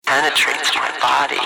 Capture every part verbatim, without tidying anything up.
penetrates my body.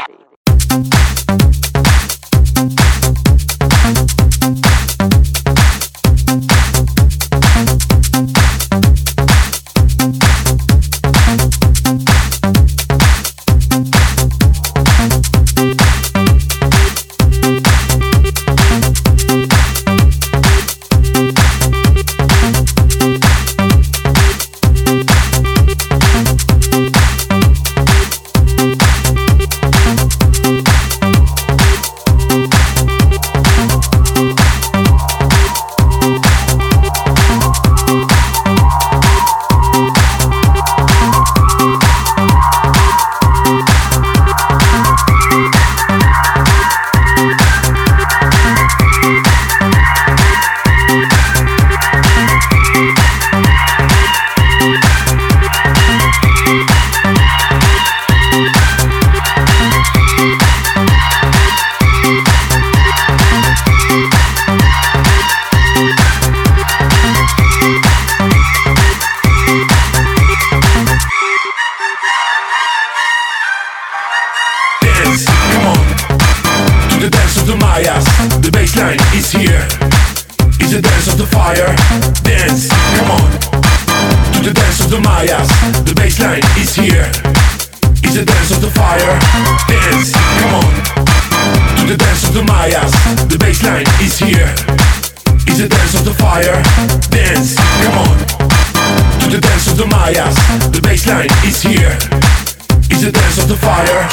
The baseline is here. It's the dance of the fire. Dance, come on. To the dance of the Mayas. The baseline is here. It's the dance of the fire. Dance, come on. To the dance of the Mayas. The baseline is here. It's the dance of the fire. Dance, come on. To the dance of the Mayas. The baseline is here. It's the dance of the fire.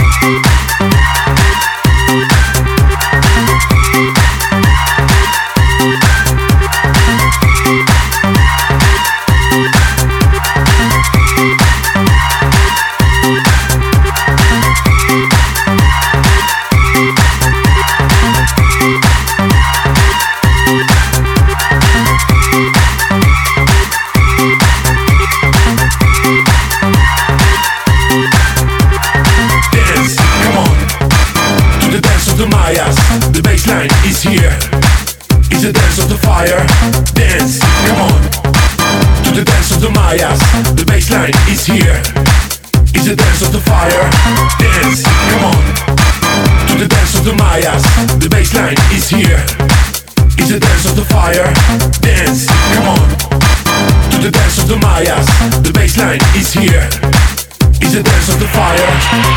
The baseline is here. It's the dance of the fire. Dance, come on. To the dance of the Mayas. The baseline is here. It's the dance of the fire. Dance, come on. To the dance of the Mayas. The baseline is here. It's the dance of the fire. Dance, come on. To the dance of the Mayas. The baseline is here. It's the dance of the fire.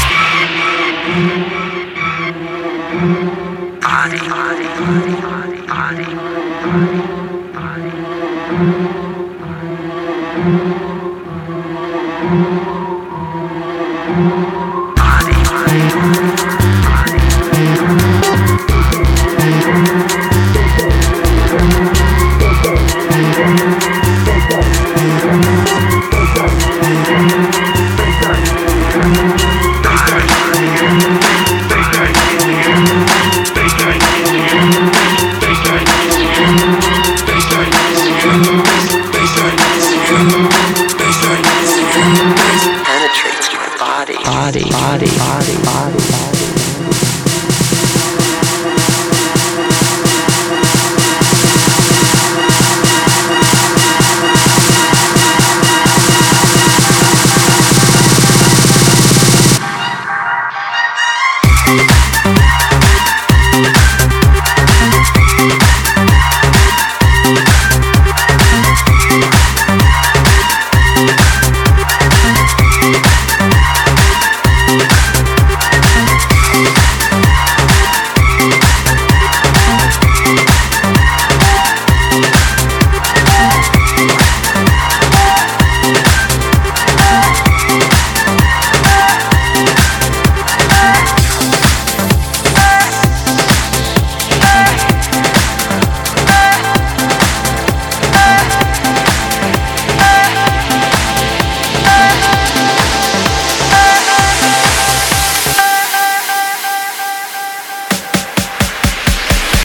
Body, body, body, body, body, body, penetrates my body, body, body, body, body, body.